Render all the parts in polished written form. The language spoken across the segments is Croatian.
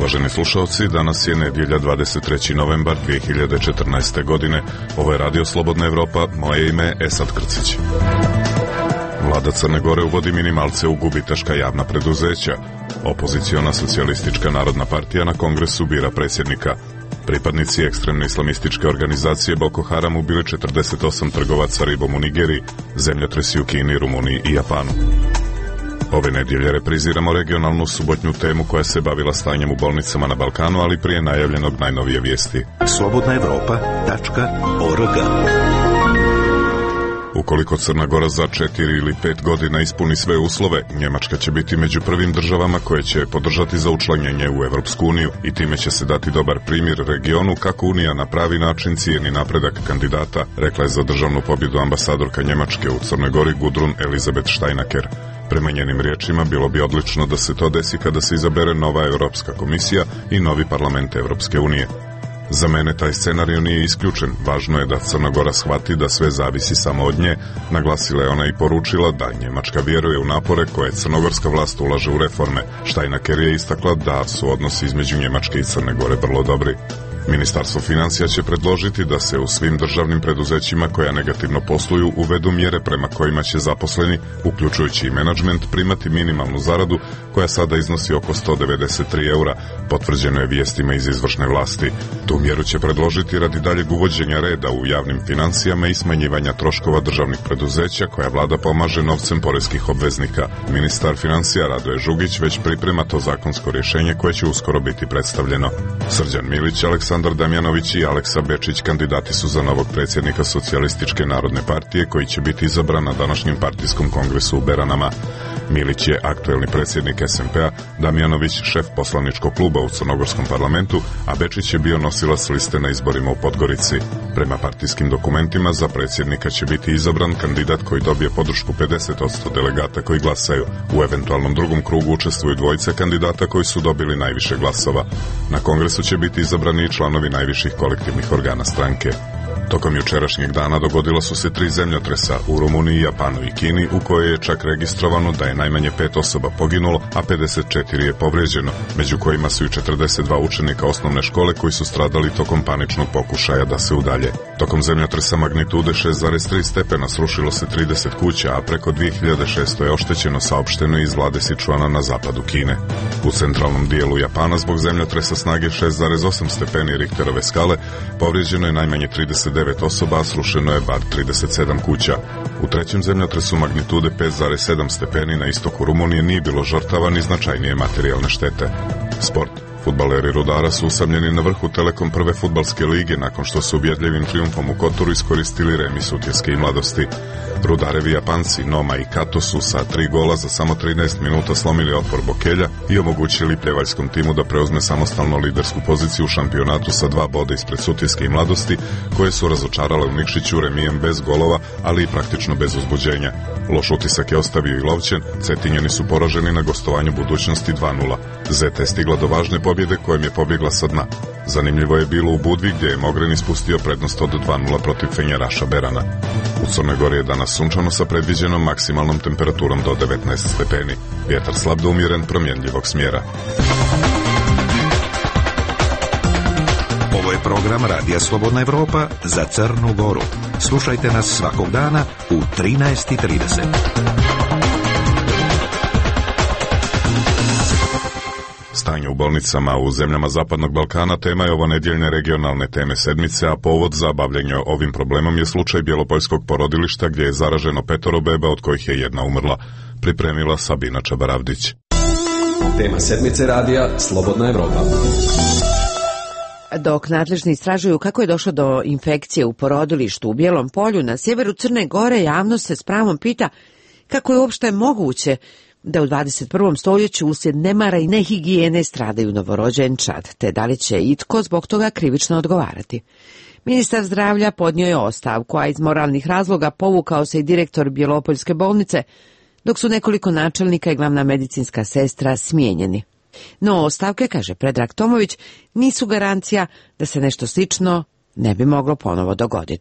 Uvaženi slušalci, danas je nedjelja 23. novembar 2014. godine. Ovo je Radio Slobodna Evropa, moje ime je Esad Krcić. Vlada Crne Gore uvodi minimalce u gubitaška javna preduzeća. Opoziciona socijalistička narodna partija na kongresu bira predsjednika. Pripadnici ekstremne islamističke organizacije Boko Haram ubili 48 trgovaca ribom u Nigeriji, zemljotresi u Kini, Rumuniji i Japanu. Ove nedjelje repriziramo regionalnu subotnju temu koja se bavila stanjem u bolnicama na Balkanu, ali prije najavljenog najnovije vijesti. slobodnaevropa.org. Ukoliko Crna Gora za 4 ili 5 godina ispuni sve uslove, Njemačka će biti među prvim državama koje će podržati za učlanjenje u Evropsku uniju i time će se dati dobar primjer regionu kako Unija na pravi način cijeni napredak kandidata, rekla je za državnu pobjedu ambasadorka Njemačke u Crnoj Gori Gudrun Elizabeth Steinaker. Prema njenim riječima, bilo bi odlično da se to desi kada se izabere nova Europska komisija i novi parlament Evropske unije. Za mene taj scenarij nije isključen. Važno je da Crna Gora shvati da sve zavisi samo od nje, naglasila je ona i poručila da Njemačka vjeruje u napore koje crnogorska vlast ulaže u reforme. Steinaker je istakla da su odnosi između Njemačke i Crne Gore vrlo dobri. Ministarstvo financija će predložiti da se u svim državnim preduzećima koja negativno posluju uvedu mjere prema kojima će zaposleni, uključujući i menadžment, primati minimalnu zaradu koja sada iznosi oko 193 eura, potvrđeno je vijestima iz izvršne vlasti. Tu mjeru će predložiti radi daljeg uvođenja reda u javnim financijama i smanjivanja troškova državnih preduzeća koja vlada pomaže novcem poreskih obveznika. Ministar financija Radoje Žugić već priprema to zakonsko rješenje koje će uskoro biti predstavljeno. Srđan Milić, Aleksandar Damjanović i Aleksa Bečić kandidati su za novog predsjednika Socijalističke narodne partije koji će biti izabran na današnjem partijskom kongresu u Beranama. Milić je aktuelni predsjednik SMP-a, Damjanović šef poslaničkog kluba u crnogorskom parlamentu, a Bečić je bio nosilac liste na izborima u Podgorici. Prema partijskim dokumentima za predsjednika će biti izabran kandidat koji dobije podršku 50% delegata koji glasaju. U eventualnom drugom krugu učestvuju dvojice kandidata koji su dobili najviše glasova. Na kongresu će biti izabrani i članovi najviših kolektivnih organa stranke. Tokom jučerašnjeg dana dogodila su se 3 zemljotresa u Rumuniji, Japanu i Kini, u kojoj je čak registrovano da je najmanje 5 osoba poginulo, a 54 je povrijeđeno, među kojima su i 42 učenika osnovne škole koji su stradali tokom paničnog pokušaja da se udalje. Tokom zemljotresa magnitude 6,3 stepena srušilo se 30 kuća, a preko 2600 je oštećeno, saopšteno iz vlade Sičuana na zapadu Kine. U centralnom dijelu Japana zbog zemljotresa snage 6,8 stepeni Richterove skale povrijeđeno je najmanje 39 osoba, a srušeno je bar 37 kuća. U trećem zemljotresu magnitude 5,7 stepeni na istoku Rumunije nije bilo žrtava ni značajnije materijalne štete. Sport. Fudbaleri Rudara su usamljeni na vrhu Telekom prve fudbalske lige nakon što su ubjedljivim trijumfom u Kotoru iskoristili remis Utjeske i Mladosti. Rudarevi Japanci Noma i Kato su sa 3 gola za samo 13 minuta slomili otpor Bokelja i omogućili pljevaljskom timu da preuzme samostalno lidersku poziciju u šampionatu sa 2 boda ispred Sutjeske i Mladosti, koje su razočarale u Nikšiću remijem bez golova, ali i praktično bez uzbuđenja. Loš utisak je ostavio i Lovćen, Cetinjani su poraženi na gostovanju Budućnosti 2:0. Zeta je stigla do važne pobjede kojom je pobjegla sa dna. Zanimljivo je bilo u Budvi gdje je Mogren ispustio prednost od 2:0 protiv Fenjeraša Berana. U Crnoj Gori je danas sunčano sa predviđenom maksimalnom temperaturom do 19 stepeni. Vjetar slab do umjeren, promjenljivog smjera. Ovo je program Radija Slobodna Evropa za Crnu Goru. Slušajte nas svakog dana u 13:30. Stanje u bolnicama u zemljama Zapadnog Balkana tema je ovo nedjeljne regionalne teme sedmice, a povod za bavljenje ovim problemom je slučaj bjelopoljskog porodilišta gdje je zaraženo 5 beba, od kojih je 1 umrla. Pripremila Sabina Čabaravdić. Tema sedmice radija Slobodna Evropa. Dok nadležni istražuju kako je došlo do infekcije u porodilištu u Bijelom Polju na sjeveru Crne Gore, javnost se s pravom pita kako je uopšte moguće da u 21. stoljeću uslijed nemara i nehigijene stradaju novorođenčad, te da li će itko zbog toga krivično odgovarati. Ministar zdravlja podnio je ostavku, a iz moralnih razloga povukao se i direktor Bjelopoljske bolnice, dok su nekoliko načelnika i glavna medicinska sestra smijenjeni. No ostavke, kaže Predrag Tomović, nisu garancija da se nešto slično ne bi moglo ponovo dogoditi.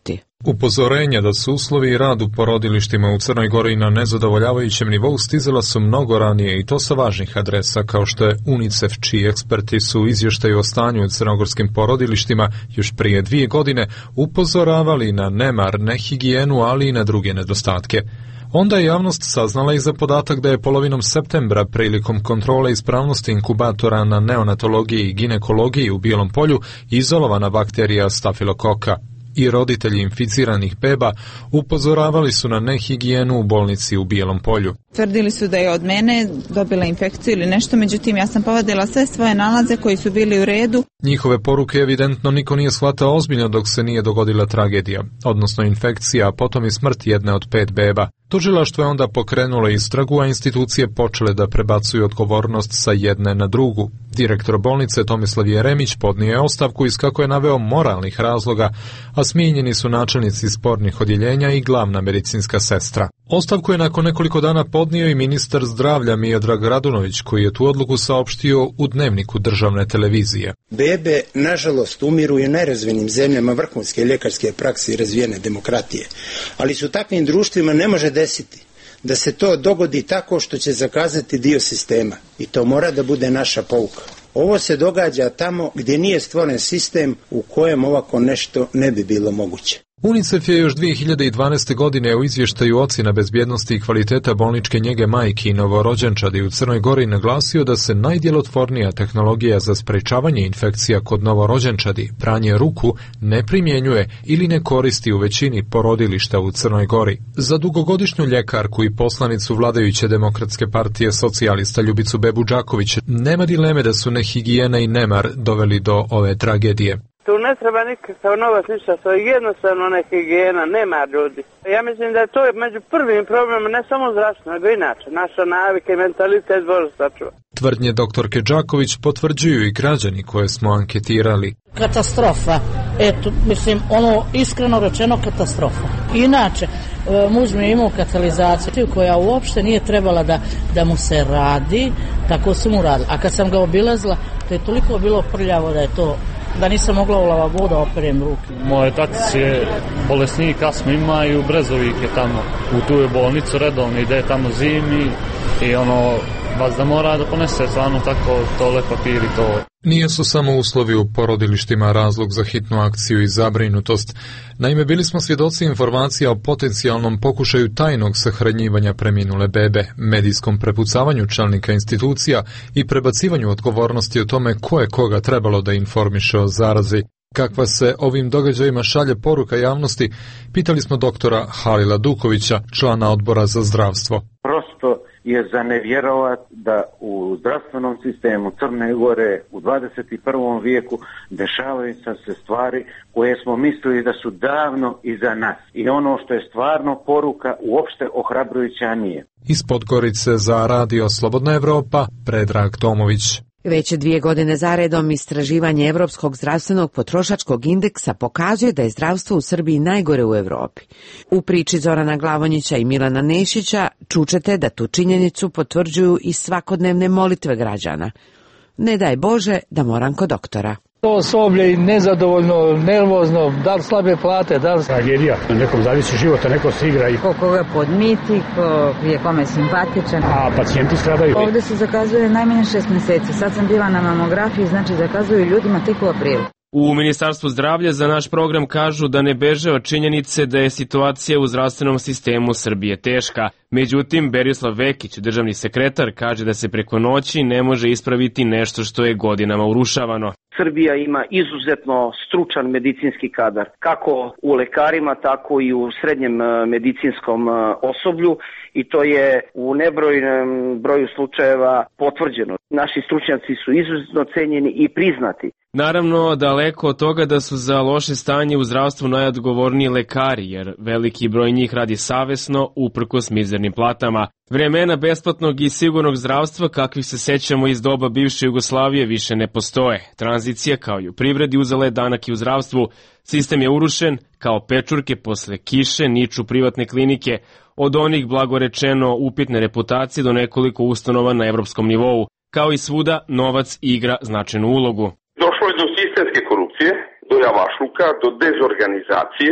Upozorenja da su uslovi i rad u porodilištima u Crnoj Gori na nezadovoljavajućem nivou stizala su mnogo ranije i to sa važnih adresa kao što je UNICEF, čiji eksperti su u izvještaju o stanju u crnogorskim porodilištima još prije 2 godine upozoravali na nemar, nehigijenu, ali i na druge nedostatke. Onda je javnost saznala i za podatak da je polovinom septembra prilikom kontrole ispravnosti inkubatora na neonatologiji i ginekologiji u Bijelom Polju izolovana bakterija stafilokoka. I roditelji inficiranih beba upozoravali su na nehigijenu u bolnici u Bijelom Polju. Tvrdili su da je od mene dobila infekciju ili nešto, međutim ja sam povadila sve svoje nalaze koji su bili u redu. Njihove poruke evidentno niko nije shvatao ozbiljno dok se nije dogodila tragedija, odnosno infekcija, a potom i smrt jedne od 5 beba. Tužilaštvo je onda pokrenulo istragu, a institucije počele da prebacuju odgovornost sa jedne na drugu. Direktor bolnice Tomislav Jeremić podnio je ostavku iz, kako je naveo, moralnih razloga, a smijenjeni su načelnici spornih odjeljenja i glavna medicinska sestra. Ostavku je nakon nekoliko dana podnio i ministar zdravlja Miodrag Radunović, koji je tu odluku saopštio u Dnevniku državne televizije. Bebe, nažalost, umiru i u najrazvijenim zemljama vrhunske ljekarske prakse i razvijene demokratije, ali su takvim društvima ne može desiti da se to dogodi tako što će zakazati dio sistema i to mora da bude naša pouka. Ovo se događa tamo gdje nije stvoren sistem u kojem ovako nešto ne bi bilo moguće. UNICEF je još 2012. godine u izvještaju ocjena bezbjednosti i kvaliteta bolničke njege majki i novorođenčadi u Crnoj Gori naglasio da se najdjelotvornija tehnologija za sprečavanje infekcija kod novorođenčadi, pranje ruku, ne primjenjuje ili ne koristi u većini porodilišta u Crnoj Gori. Za dugogodišnju ljekarku i poslanicu vladajuće demokratske partije socijalista Ljubicu Bebu Đaković nema dileme da su nehigijena i nemar doveli do ove tragedije. Tu ne treba nikakav novac, ništa, to je jednostavno nehigijena, nema ljudi. Ja mislim da je to među prvim problemom, ne samo zdravstveno, nego inače, naša navika i mentalitet Bože sačuva. Tvrdnje doktorke Đaković potvrđuju i građani koje smo anketirali. Katastrofa, eto, mislim, ono iskreno rečeno katastrofa. Inače, muž mi je imao katalizaciju koja uopšte nije trebala da mu se radi, tako su mu radili. A kad sam ga obilazila, to je toliko bilo prljavo da nisam mogla u lavabodu operem ruke. Moj tac je bolesnik, astmu ima i u Brezovik je tamo. U tu je bolnicu redovno ide tamo zimi i baš da mora da ponese stvarno tako tole papiri to. Nijesu samo uslovi u porodilištima razlog za hitnu akciju i zabrinutost. Naime, bili smo svjedoci informacija o potencijalnom pokušaju tajnog sahranjivanja preminule bebe, medijskom prepucavanju čelnika institucija i prebacivanju odgovornosti o tome ko je koga trebalo da informiše o zarazi. Kakva se ovim događajima šalje poruka javnosti, pitali smo doktora Halila Dukovića, člana odbora za zdravstvo. Prosto je za nevjerovat da u zdravstvenom sistemu Crne Gore u 21. vijeku dešavaju se stvari koje smo mislili da su davno iza nas. I ono što je stvarno poruka uopšte ohrabrujuća nije. Iz Podgorice za Radio Slobodna Evropa, Predrag Tomović. Već 2 godine zaredom istraživanje Evropskog zdravstvenog potrošačkog indeksa pokazuje da je zdravstvo u Srbiji najgore u Evropi. U priči Zorana Glavonjića i Milana Nešića čućete da tu činjenicu potvrđuju i svakodnevne molitve građana. Ne daj Bože da moram kod doktora. To osoblje nezadovoljno, nervozno, da li slabe plate, da li... Tragedija, nekom zavisi života, neko se igra i... Koga podmiti, ko je kome simpatičan. A pacijenti stradaju. Ovdje se zakazuje najmanje 6 mjeseci. Sad sam bila na mamografiji, znači zakazuju ljudima tek u aprilu. U Ministarstvu zdravlja za naš program kažu da ne beže od činjenice da je situacija u zdravstvenom sistemu Srbije teška. Međutim, Berislav Vekić, državni sekretar, kaže da se preko noći ne može ispraviti nešto što je godinama urušavano. Srbija ima izuzetno stručan medicinski kadar, kako u lekarima, tako i u srednjem medicinskom osoblju i to je u nebrojnom broju slučajeva potvrđeno. Naši stručnjaci su izuzetno cenjeni i priznati. Naravno, daleko od toga da su za loše stanje u zdravstvu najodgovorniji lekari, jer veliki broj njih radi savesno uprkos mizernim platama. Vremena besplatnog i sigurnog zdravstva, kakvih se sećamo iz doba bivše Jugoslavije, više ne postoje. Tranzicija, kao i u privredi, uzela je danak i u zdravstvu. Sistem je urušen, kao pečurke posle kiše niču privatne klinike, od onih blagorečeno upitne reputacije do nekoliko ustanova na evropskom nivou. Kao i svuda, novac igra značajnu ulogu. Došlo je do sistemske korupcije, do javašluka, do dezorganizacije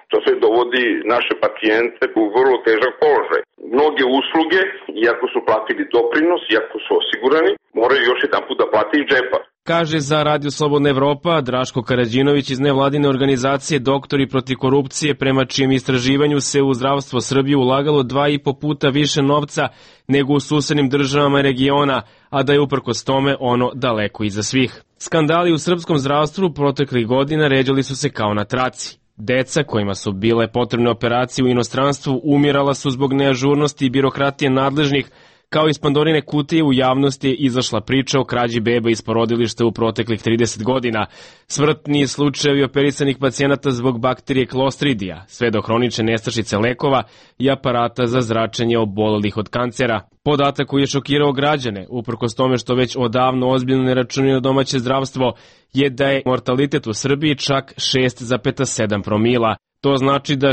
To sve dovodi naše pacijente u vrlo težak položaj. Mnoge usluge, iako su platili doprinos, iako su osigurani, moraju još jedan put da plati iz džepa. Kaže za Radio Slobodna Evropa Draško Karađinović iz nevladine organizacije Doktori protiv korupcije, prema čijem istraživanju se u zdravstvo Srbije ulagalo 2,5 puta više novca nego u susednim državama regiona, a da je uprkos tome ono daleko iza svih. Skandali u srpskom zdravstvu proteklih godina ređali su se kao na traci. Deca kojima su bile potrebne operacije u inostranstvu umirala su zbog neažurnosti i birokratije nadležnih, kao iz Pandorine kutije u javnosti je izašla priča o krađi beba iz porodilišta u proteklih 30 godina, smrtni slučajevi operisanih pacijenata zbog bakterije Clostridija, sve do hronične nestašice lekova i aparata za zračenje obolelih od kancera. Podatak koji je šokirao građane, uprkos tome što već odavno ozbiljno ne računaju na domaće zdravstvo, je da je mortalitet u Srbiji čak 6,7 promila. To znači da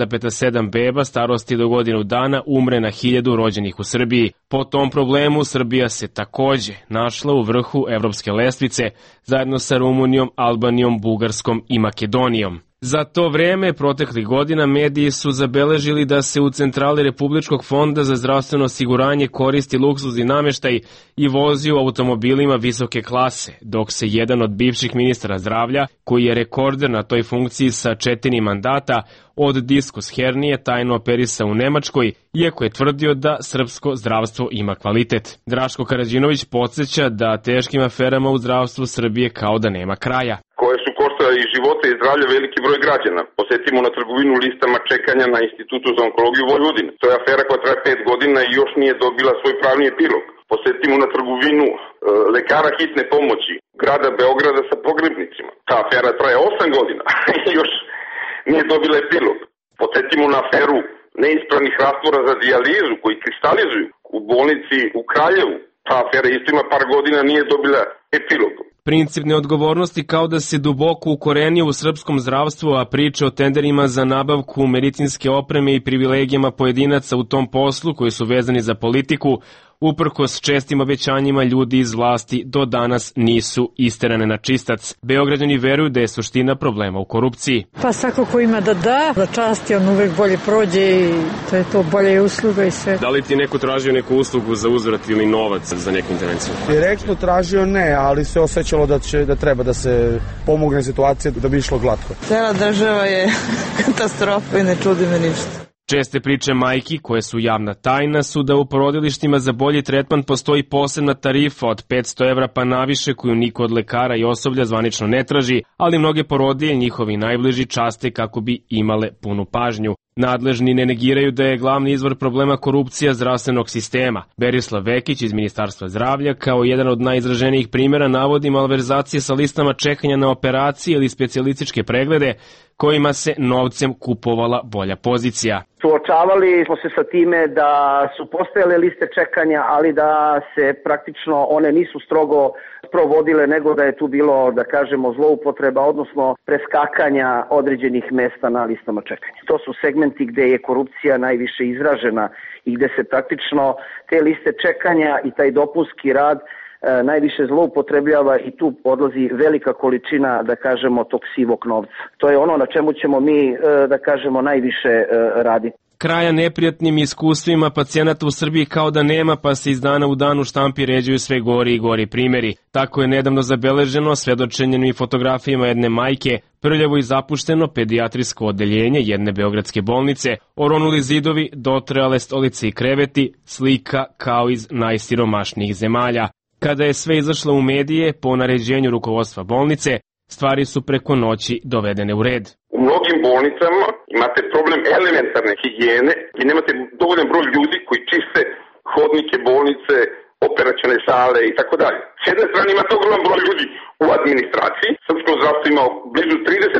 6,7 beba starosti do godinu dana umre na 1000 rođenih u Srbiji. Po tom problemu Srbija se takođe našla u vrhu evropske lestvice zajedno sa Rumunijom, Albanijom, Bugarskom i Makedonijom. Za to vreme proteklih godina mediji su zabeležili da se u centrali Republičkog fonda za zdravstveno osiguranje koristi luksuzni nameštaj i vozi u automobilima visoke klase, dok se jedan od bivših ministara zdravlja, koji je rekorder na toj funkciji sa 4 mandata, od diskus hernije tajno operisa u Nemačkoj, iako je tvrdio da srpsko zdravstvo ima kvalitet. Draško Karađinović podsjeća da teškim aferama u zdravstvu Srbije kao da nema kraja. Koje su koštale i života i zdravlja veliki broj građana. Posetimo na trgovinu listama čekanja na Institutu za onkologiju Vojvodine. To je afera koja traje 5 godina i još nije dobila svoj pravni epilog. Posetimo na trgovinu lekara hitne pomoći grada Beograda sa pogrebnicima. Ta afera traje 8 godina i još nije dobila epilog. Posetimo na aferu neispravnih rastvora za dijalizu koji kristalizuju u bolnici u Kraljevu. Ta afera isto ima par godina, nije dobila epilog. Princip neodgovornosti kao da se duboko ukorenio u srpskom zdravstvu, a priče o tenderima za nabavku medicinske opreme i privilegijama pojedinaca u tom poslu koji su vezani za politiku, uprkos čestim obećanjima ljudi iz vlasti, do danas nisu isterane na čistac. Beograđani veruju da je suština problema u korupciji. Pa svako ko ima da časti, on uvek bolje prođe i to je to, bolje usluga i sve. Da li ti neko tražio neku uslugu za uzvrat ili novac za neku intervenciju? Direktno tražio ne, ali se osjećalo da treba da se pomogne situacija da bi išlo glatko. Cela država je katastrofa i ne čudi me ništa. Česte priče majki, koje su javna tajna, su da u porodilištima za bolji tretman postoji posebna tarifa od 500 evra pa naviše koju niko od lekara i osoblja zvanično ne traži, ali mnoge porodilje njihovi najbliži časte kako bi imale punu pažnju. Nadležni ne negiraju da je glavni izvor problema korupcija zdravstvenog sistema. Berislav Vekić iz Ministarstva zdravlja kao jedan od najizraženijih primjera navodi malverzacije sa listama čekanja na operacije ili specijalističke preglede kojima se novcem kupovala bolja pozicija. Suočavali smo se sa time da su postojale liste čekanja, ali da se praktično one nisu strogo provodile, nego da je tu bilo, da kažemo, zloupotreba, odnosno preskakanja određenih mesta na listama čekanja. To su segmenti gde je korupcija najviše izražena i gde se praktično te liste čekanja i taj dopunski rad najviše zloupotrebljava i tu odlazi velika količina, da kažemo, tog sivog novca. To je ono na čemu ćemo mi, da kažemo, najviše raditi. Kraja neprijatnim iskustvima pacijenata u Srbiji kao da nema, pa se iz dana u dan u štampi ređuju sve gori i gori primjeri. Tako je nedavno zabeleženo svedočenjem i fotografijama jedne majke, prljavo i zapušteno pedijatrijsko odeljenje jedne beogradske bolnice, oronuli zidovi, dotrajale stolice i kreveti, slika kao iz najsiromašnijih zemalja. Kada je sve izašlo u medije, po naređenju rukovodstva bolnice, stvari su preko noći dovedene u red. U mnogim bolnicama imate problem elementarne higijene i nemate dovoljan broj ljudi koji čiste hodnike bolnice, operacione sale i tako dalje. S jedne strane imate ogroman broj ljudi u administraciji, srpsko zdravstvo ima blizu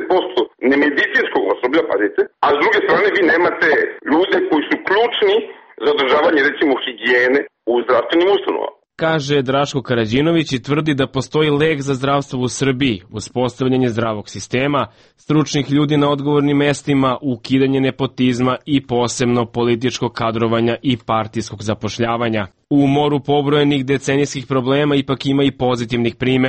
30% nemedicinskog osoblja, pazite, a s druge strane vi nemate ljude koji su ključni za održavanje, recimo, higijene u zdravstvenim ustanovama. Kaže Draško Karađinović i tvrdi da postoji lek za zdravstvo u Srbiji, uspostavljanje zdravog sistema, stručnih ljudi na odgovornim mestima, ukidanje nepotizma i posebno političkog kadrovanja i partijskog zapošljavanja. U moru pobrojenih decenijskih problema ipak ima i pozitivnih primjera.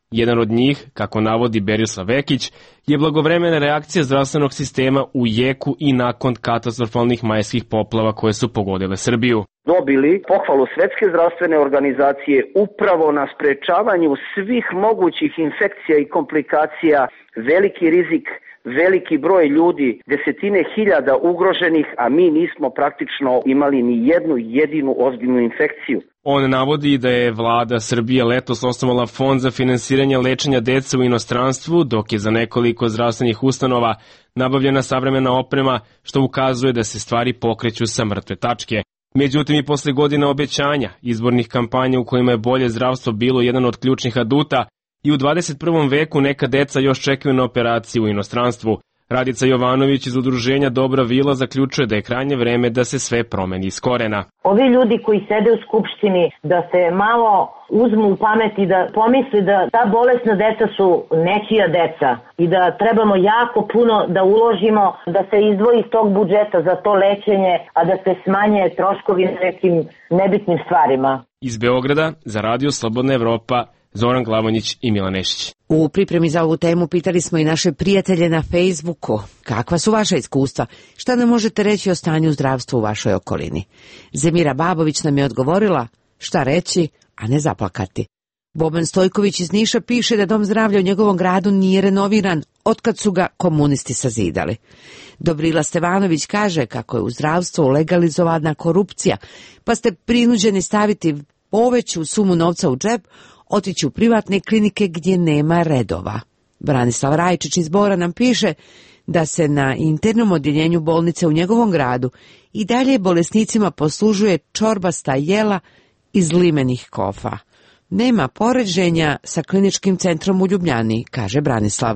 Jedan od njih, kako navodi Berislav Vekić, je blagovremena reakcija zdravstvenog sistema u jeku i nakon katastrofalnih majskih poplava koje su pogodile Srbiju. Dobili pohvalu Svetske zdravstvene organizacije upravo na sprečavanju svih mogućih infekcija i komplikacija, veliki rizik, veliki broj ljudi, desetine hiljada ugroženih, a mi nismo praktično imali ni jednu jedinu ozbiljnu infekciju. On navodi da je vlada Srbije letos osnovala fond za finansiranje lečenja dece u inostranstvu, dok je za nekoliko zdravstvenih ustanova nabavljena savremena oprema, što ukazuje da se stvari pokreću sa mrtve tačke. Međutim, i posle godina obećanja, izbornih kampanja u kojima je bolje zdravstvo bilo jedan od ključnih aduta, i u 21. veku neka deca još čekaju na operaciju u inostranstvu. Radica Jovanović iz udruženja Dobra vila zaključuje da je krajnje vreme da se sve promeni iz korena. Ovi ljudi koji sede u Skupštini da se malo uzmu u pamet i da pomisli da ta bolesna deca su nečija deca i da trebamo jako puno da uložimo, da se izdvoji iz tog budžeta za to lečenje, a da se smanje troškovi nekim nebitnim stvarima. Iz Beograda za Radio Slobodna Evropa, Zoran Glavonjić i Milan Nešić. U pripremi za ovu temu pitali smo i naše prijatelje na Facebooku. Kakva su vaša iskustva? Šta nam možete reći o stanju zdravstva u vašoj okolini? Zemira Babović nam je odgovorila šta reći, a ne zaplakati. Boban Stojković iz Niša piše da dom zdravlja u njegovom gradu nije renoviran otkad su ga komunisti sazidali. Dobrila Stevanović kaže kako je u zdravstvu legalizovana korupcija, pa ste prinuđeni staviti poveću sumu novca u džep, otići u privatne klinike gdje nema redova. Branislav Rajčić iz Bora nam piše da se na internom odjeljenju bolnice u njegovom gradu i dalje bolesnicima poslužuje čorbasta jela iz limenih kofa. Nema poređenja sa kliničkim centrom u Ljubljani, kaže Branislav.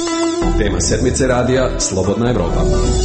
Tema sedmice radija Slobodna Evropa.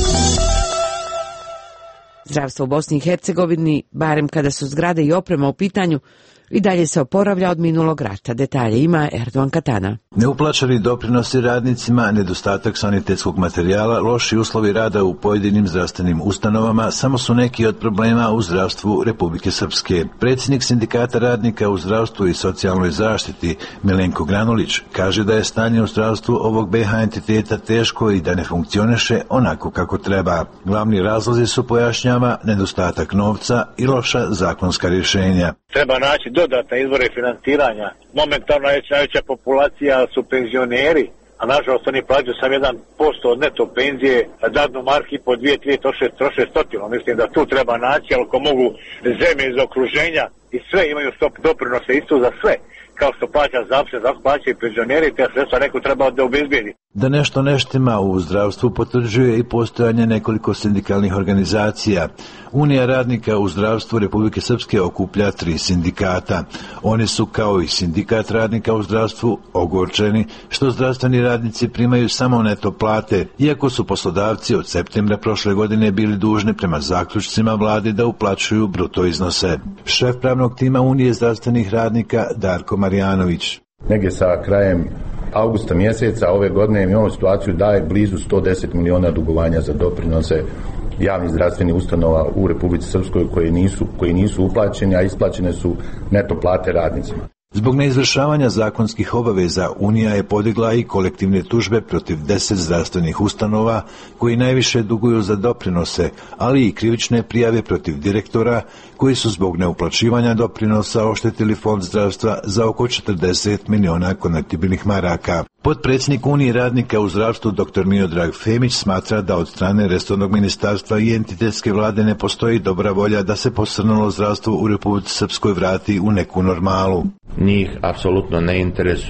Zdravstvo u Bosni i Hercegovini, barem kada su zgrade i oprema u pitanju, i dalje se oporavlja od minulog rata. Detalje ima Erdogan Katana. Neuplaćeni doprinosi radnicima, nedostatak sanitetskog materijala, loši uslovi rada u pojedinim zdravstvenim ustanovama samo su neki od problema u zdravstvu Republike Srpske. Predsjednik sindikata radnika u zdravstvu i socijalnoj zaštiti Milenko Granulić kaže da je stanje u zdravstvu ovog BiH entiteta teško i da ne funkcioniše onako kako treba. Glavni razlozi su, pojašnjava, nedostatak novca i loša zakonska rješenja. Treba naći dodatne izvore financiranja. Momentalno je najveća populacija su penzioneri, a nažalost oni plaćaju sam 1% od neto penzije, dadnu marki po 2-3 troše stotinu. Mislim da tu treba naći, ali ako mogu zemlje iz okruženja i sve imaju stop doprinose isto za sve, kao što plaća zapisne, tako plaćaju i penzioneri, te sredstva neko treba da obezbijedi. Da nešto neštima u zdravstvu potvrđuje i postojanje nekoliko sindikalnih organizacija. Unija radnika u zdravstvu Republike Srpske okuplja 3 sindikata. Oni su, kao i sindikat radnika u zdravstvu, ogorčeni što zdravstveni radnici primaju samo neto plate, iako su poslodavci od septembra prošle godine bili dužni prema zaključcima vlade da uplaćuju bruto iznose. Šef pravnog tima Unije zdravstvenih radnika Darko Marjanović. Negdje sa krajem avgusta mjeseca ove godine imamo situaciju da je blizu 110 miliona dugovanja za doprinose javnih zdravstvenih ustanova u Republici Srpskoj koji nisu uplaćeni, a isplaćene su neto plate radnicima. Zbog neizvršavanja zakonskih obaveza Unija je podigla i kolektivne tužbe protiv 10 zdravstvenih ustanova koji najviše duguju za doprinose, ali i krivične prijave protiv direktora koji su zbog neuplaćivanja doprinosa oštetili fond zdravstva za oko 40 miliona konvertibilnih maraka. Potpredsjednik Unije radnika u zdravstvu dr. Miodrag Femić smatra da od strane resornog ministarstva i entitetske vlade ne postoji dobra volja da se posrnulo zdravstvo u Republici Srpskoj vrati u neku normalu. Njih apsolutno ne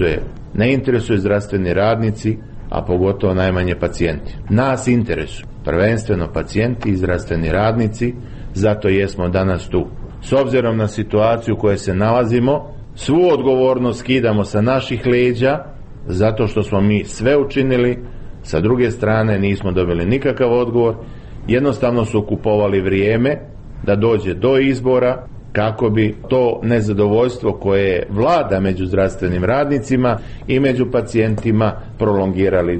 interesuje zdravstveni radnici, a pogotovo najmanje pacijenti. Nas interesuju prvenstveno pacijenti i zdravstveni radnici, zato jesmo danas tu. S obzirom na situaciju u kojoj se nalazimo, svu odgovornost skidamo sa naših leđa, zato što smo mi sve učinili, sa druge strane nismo dobili nikakav odgovor, jednostavno su kupovali vrijeme da dođe do izbora kako bi to nezadovoljstvo koje vlada među zdravstvenim radnicima i među pacijentima prolongirali dalje.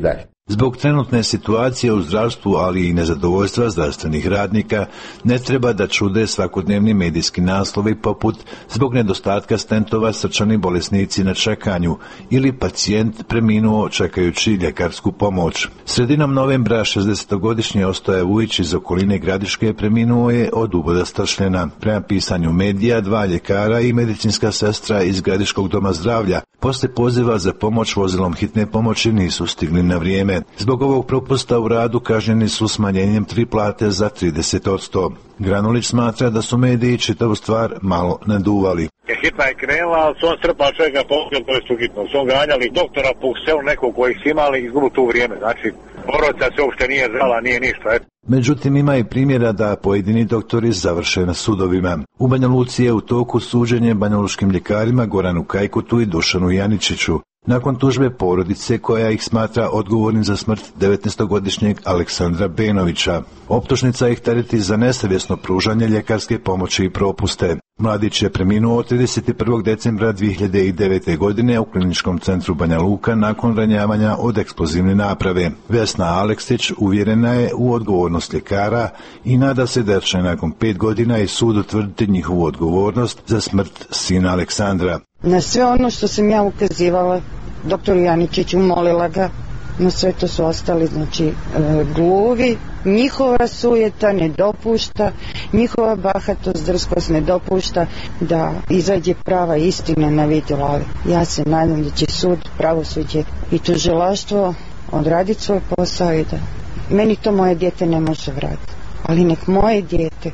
Zbog trenutne situacije u zdravstvu, ali i nezadovoljstva zdravstvenih radnika, ne treba da čude svakodnevni medijski naslovi poput zbog nedostatka stentova srčani bolesnici na čekanju ili pacijent preminuo čekajući ljekarsku pomoć. Sredinom novembra 60-godišnji Ostoja Vujić iz okoline Gradiške preminuo je od uboda stršljena. Prema pisanju medija, 2 ljekara i medicinska sestra iz Gradiškog doma zdravlja posle poziva za pomoć vozilom hitne pomoći nisu stigli na vrijeme. Zbog ovog propusta u radu kažnjeni su smanjenjem 3 plate za 30%. Granulić smatra da su mediji čitavu stvar malo naduvali. Hitna je krenula, ali su on strpao čovjeka pogled koji su hitno. Su on ganjali doktora po selu nekog kojih su imali izgubu tu vrijeme. Znači, borovca se uopšte nije zrala, nije ništa. Međutim, ima i primjera da pojedini doktori završe na sudovima. U Banja Luci je u toku suđenje banjalučkim ljekarima Goranu Kajkutu i Dušanu Janičiću, nakon tužbe porodice koja ih smatra odgovornim za smrt 19-godišnjeg Aleksandra Benovića. Optužnica ih tereti za nesavjesno pružanje ljekarske pomoći i propuste. Mladić je preminuo 31. decembra 2009. godine u Kliničkom centru Banja Luka nakon ranjavanja od eksplozivne naprave. Vesna Aleksić uvjerena je u odgovornost ljekara i nada se da će nakon 5 godina i sud utvrditi njihovu odgovornost za smrt sina Aleksandra. Na sve ono što sam ja ukazivala doktoru Janičiću, molila ga, na sve to su ostali gluvi. Njihova sujeta ne dopušta, njihova bahatost, drskost ne dopušta da izađe prava istina na vidjelo. Ali ja se nadam da će sud, pravosuđe i tužilaštvo odraditi svoj posao i da meni to moje dijete ne može vratiti. Ali nek moje dijete,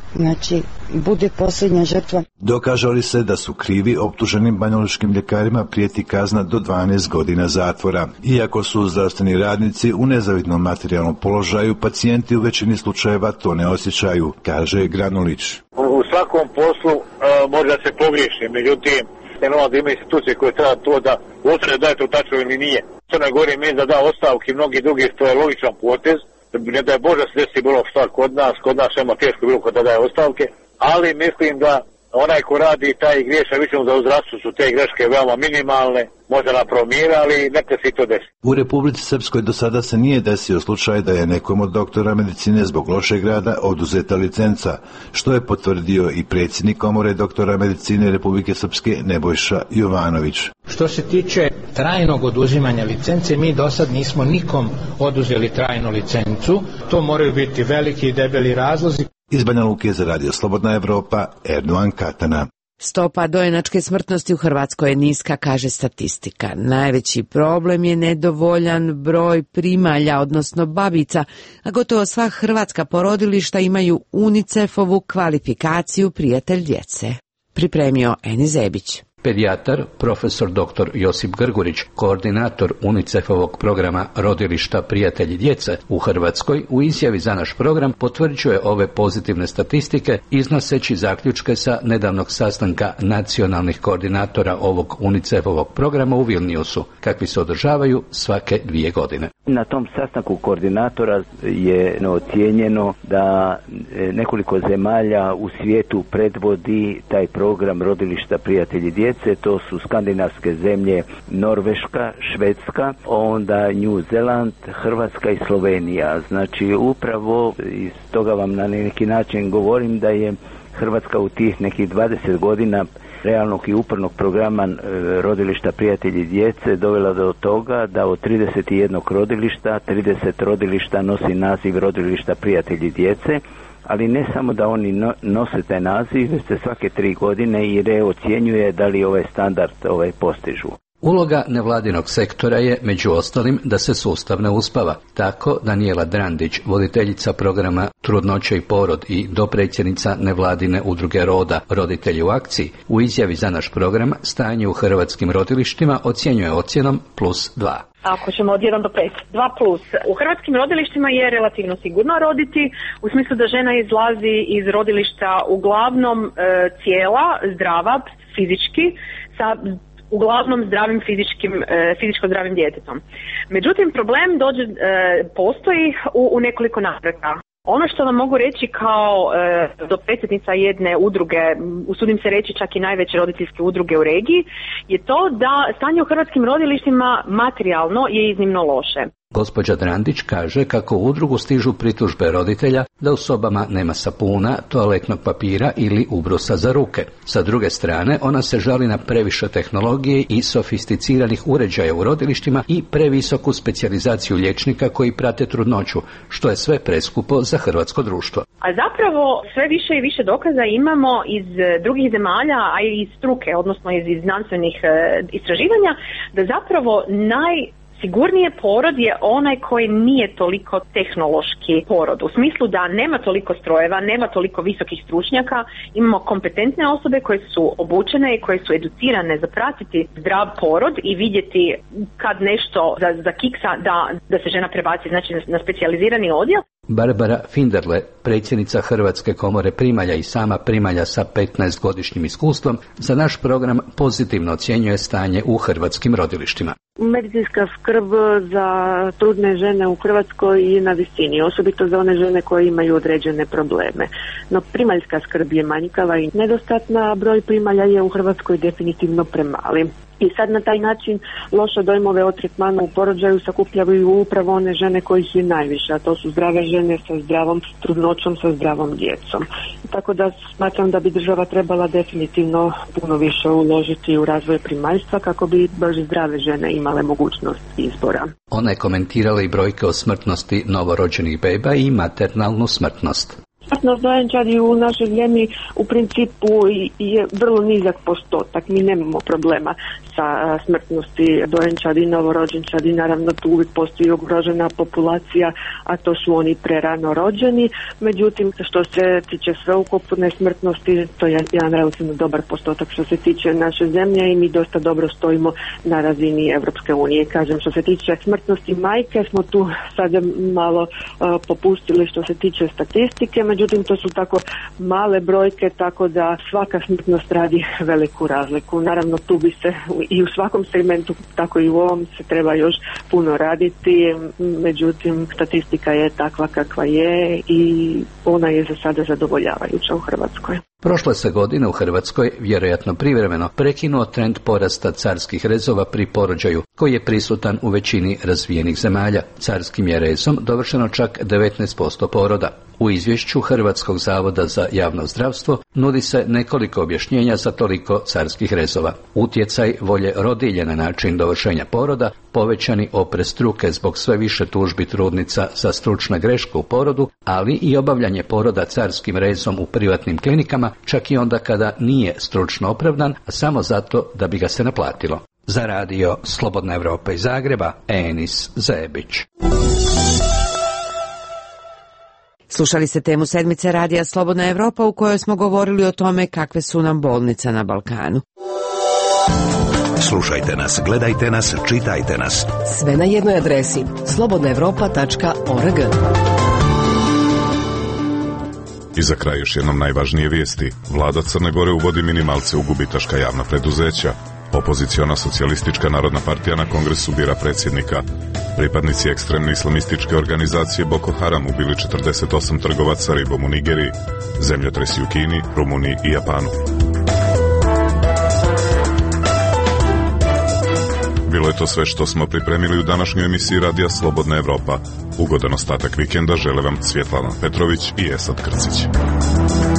bude posljednja žrtva. Dokaže li se da su krivi, optuženim banjalučkim ljekarima prijeti kazna do 12 godina zatvora. Iako su zdravstveni radnici u nezavidnom materijalnom položaju, pacijenti u većini slučajeva to ne osjećaju, kaže Granulić. U svakom poslu može da se pogriješi, međutim, da ima institucije koje treba to da utvrde da je to tačno ili nije. Crna Gora ima da da ostavke, mnogi drugi, što je logičan potez. Ne da je Bože se desi bilo šta kod nas ima teško bilo kod da daje ostavke, ali mislim da onaj ko radi taj griješa, više da u zdravstvu su te greške veoma minimalne, možda na promjera, ali neka se i to desi. U Republici Srpskoj do sada se nije desio slučaj da je nekom od doktora medicine zbog lošeg rada oduzeta licenca, što je potvrdio i predsjednik Komore doktora medicine Republike Srpske Nebojša Jovanović. Što se tiče trajnog oduzimanja licence, mi do sad nismo nikom oduzeli trajnu licencu. To moraju biti veliki i debeli razlozi. Iz Banja Luke za Radio Slobodna Evropa, Erdogan Katana. Stopa dojenačke smrtnosti u Hrvatskoj je niska, kaže statistika. Najveći problem je nedovoljan broj primalja, odnosno babica, a gotovo sva hrvatska porodilišta imaju UNICEF-ovu kvalifikaciju prijatelj djece. Pripremio Eni Zebić. Pedijatar, profesor dr. Josip Grgurić, koordinator UNICEF-ovog programa Rodilišta prijatelji djece u Hrvatskoj, u izjavi za naš program potvrđuje ove pozitivne statistike iznoseći zaključke sa nedavnog sastanka nacionalnih koordinatora ovog UNICEF-ovog programa u Vilniusu, kakvi se održavaju svake 2 godine. Na tom sastanku koordinatora je ocijenjeno da nekoliko zemalja u svijetu predvodi taj program Rodilišta prijatelji djece. To su skandinavske zemlje Norveška, Švedska, onda New Zealand, Hrvatska i Slovenija. Znači upravo iz toga vam na neki način govorim da je Hrvatska u tih nekih 20 godina realnog i upornog programa Rodilišta prijatelji djece dovela do toga da od 31 rodilišta, 30 rodilišta nosi naziv Rodilišta prijatelji djece, ali ne samo da oni nose taj naziv, već se svake 3 godine i reocjenjuje da li ovaj standard postižu. Uloga nevladinog sektora je, među ostalim, da se sustav ne uspava. Tako Danijela Drandić, voditeljica programa Trudnoća i porod i dopredsjednica nevladine udruge Roda, Roditelji u akciji, u izjavi za naš program stanje u hrvatskim rodilištima ocjenjuje ocjenom +2. Ako ćemo od 1 do 5, 2+. U hrvatskim rodilištima je relativno sigurno roditi, u smislu da žena izlazi iz rodilišta uglavnom cijela, zdrava, fizički, sa uglavnom zdravim fizičko zdravim djetetom. Međutim, problem postoji u nekoliko navrata. Ono što vam mogu reći kao dopredsjednica jedne udruge, usudim se reći čak i najveće roditeljske udruge u regiji, je to da stanje u hrvatskim rodilištima materijalno je iznimno loše. Gospođa Drandić kaže kako u udrugu stižu pritužbe roditelja da u sobama nema sapuna, toaletnog papira ili ubrusa za ruke. Sa druge strane, ona se žali na previše tehnologije i sofisticiranih uređaja u rodilištima i previsoku specijalizaciju liječnika koji prate trudnoću, što je sve preskupo za hrvatsko društvo. A zapravo sve više i više dokaza imamo iz drugih zemalja, a i iz struke, odnosno iz znanstvenih istraživanja, da zapravo sigurnije porod je onaj koji nije toliko tehnološki porod. U smislu da nema toliko strojeva, nema toliko visokih stručnjaka, imamo kompetentne osobe koje su obučene i koje su educirane za pratiti zdrav porod i vidjeti kad nešto zakiksa da se žena prebaci na specijalizirani odjel. Barbara Finderle, predsjednica Hrvatske komore primalja i sama primalja sa 15-godišnjim iskustvom, za naš program pozitivno ocjenjuje stanje u hrvatskim rodilištima. Medicinska skrb za trudne žene u Hrvatskoj je na visini, osobito za one žene koje imaju određene probleme. No primaljska skrb je manjkava i nedostatna, broj primalja je u Hrvatskoj definitivno premali. I sad na taj način loše dojmove o tretmanu u porođaju sakupljavaju upravo one žene kojih je najviše, a to su zdrave žene sa zdravom trudnoćom, sa zdravom djecom. Tako da smatram da bi država trebala definitivno puno više uložiti u razvoj primaljstva kako bi baš zdrave žene imale mogućnost izbora. Ona je komentirala i brojke o smrtnosti novorođenih beba i maternalnu smrtnost. Smrtnost dojenčadi u našoj zemlji u principu je vrlo nizak postotak. Mi nemamo problema sa smrtnosti dojenčadi, novorođenčadi. Naravno, tu uvijek postoji ugrožena populacija, a to su oni prerano rođeni. Međutim, što se tiče sveukupne smrtnosti, to je jedan relativno dobar postotak što se tiče naše zemlje i mi dosta dobro stojimo na razini Europske unije. Kažem, što se tiče smrtnosti majke, smo tu sada malo popustili što se tiče statistike, međutim to su tako male brojke, tako da svaka smrtnost radi veliku razliku. Naravno, tu bi se i u svakom segmentu, tako i u ovom, se treba još puno raditi, međutim statistika je takva kakva je i ona je za sada zadovoljavajuća u Hrvatskoj. Prošle se godine u Hrvatskoj, vjerojatno privremeno, prekinuo trend porasta carskih rezova pri porođaju, koji je prisutan u većini razvijenih zemalja. Carskim je rezom dovršeno čak 19% poroda. U izvješću Hrvatskog zavoda za javno zdravstvo nudi se nekoliko objašnjenja za toliko carskih rezova. Utjecaj volje rodilje na način dovršenja poroda, povećani oprez struke zbog sve više tužbi trudnica za stručne greške u porodu, ali i obavljanje poroda carskim rezom u privatnim klinikama, čak i onda kada nije stručno opravdan, a samo zato da bi ga se naplatilo. Za radio Slobodna Evropa iz Zagreba, Enis Zebić. Slušali ste temu sedmice radija Slobodna Evropa u kojoj smo govorili o tome kakve su nam bolnice na Balkanu. Slušajte nas, gledajte nas, čitajte nas. Sve na jednoj adresi slobodnaevropa.org. I za kraj još jednom najvažnije vijesti. Vlada Crne Gore uvodi minimalce u gubitaška javna preduzeća. Opoziciona socijalistička narodna partija na kongresu bira predsjednika. Pripadnici ekstremne islamističke organizacije Boko Haram ubili 48 trgovaca ribom u Nigeriji, zemljotresi u Kini, Rumuniji i Japanu. Bilo je to sve što smo pripremili u današnjoj emisiji Radija Slobodna Evropa. Ugodan ostatak vikenda žele vam Svjetlana Petrović i Esad Krcić.